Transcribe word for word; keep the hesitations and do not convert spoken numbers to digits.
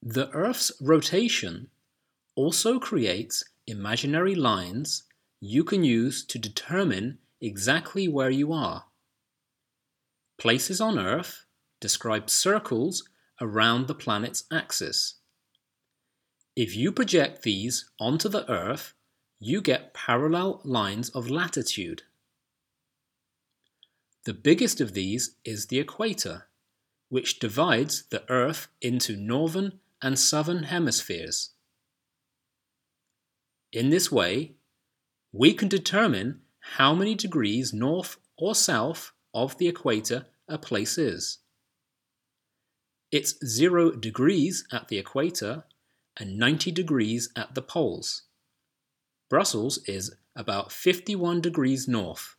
The Earth's rotation also creates imaginary lines you can use to determine exactly where you are. Places on Earth describe circles around the planet's axis. If you project these onto the Earth, you get parallel lines of latitude. The biggest of these is the equator, which divides the Earth into northern and southern hemispheres. In this way, we can determine how many degrees north or south of the equator a place is. It's zero degrees at the equator and ninety degrees at the poles. Brussels is about fifty-one degrees north.